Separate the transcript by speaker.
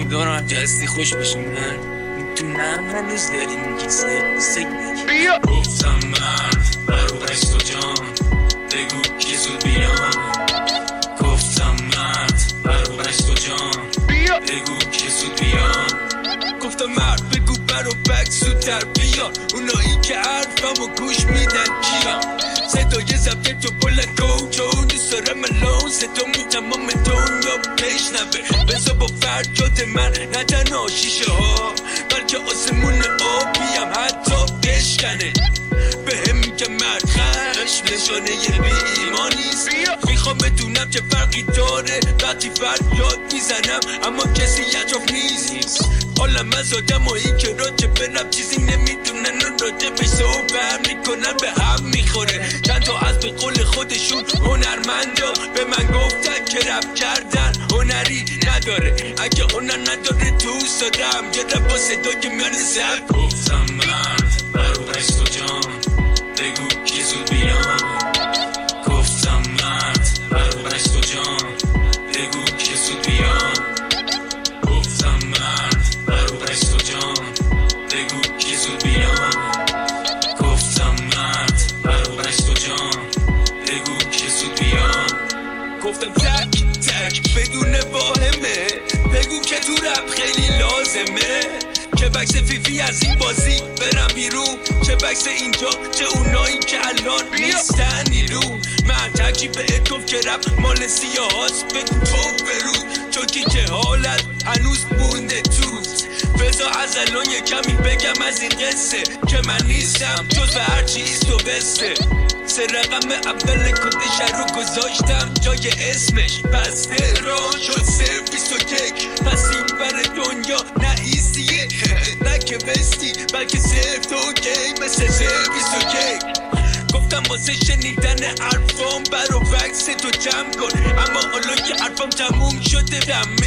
Speaker 1: امیدوارم جستی خوش باشیم. من میتونم هنوز داری میگی سگنگی. گفتم مرد برو بست و جان بگو که زود بیان. گفتم مرد برو بست و جان بگو که زود بیان. گفتم مرد بگو برو بک زودتر بیان. اونایی که حرفمو گوش میدن کیان؟ صدای زبط تو بلند کجا نیست دارم الان صدامو تمام دنیا بشنوه. بزا با فریاد من نه تنها شیشه ها بلکه آسمون آبیم حتی بشکنه. بهم میگه مرد خشم نشانه بیمانیست. میخوام بدونم چه فرقی داره وقتی فریاد میزنم اما کسی اطراف نیست. حالم از آدمایی که راجع به رپ چیزی نمیدونن و راجع به صحبت میکنن به هم میخوره. چند تا از به قول خودشون هنرمندا به من گفتن که رپ کردن هنری نداره. اگه هنر نداره دوست دارم یه رپ با صدای میان سر. گفتم مرد برو بست و جان بگو که زود بیان. گفتم مرد برو بست و جان بگو که زود بیان. گفتم مرد برو بست و جان بگو که زود بیان. گفتم مرد برو بست و جان بگو که زود بیان. گفتم تک تک بدون واهمه بگو که تو رپ خیلی لازمه. چه بکس فیفی از این بازی برم بیرون، چه بکس اینجا چه اونایی که الان نیستن نیرو. من تکی بهت گفت که رپ مال سیاه هاست بگو تو برو چون که جهالت هنوز مونده توست. بذار از الان یه کمی بگم از این قصه که من نیستم جز هر چیز تو بسته. سه رقم اول کدش رو گذاشتم جای اسمش بسته را شد 021. پس این بر دنیا نه ایزیه نه که بستی بلکه صرف تو گیم مثل 021. گفتم واسه شنیدن حرفام برو وکس تو جمع کن اما حالا که حرفام تموم شده دمه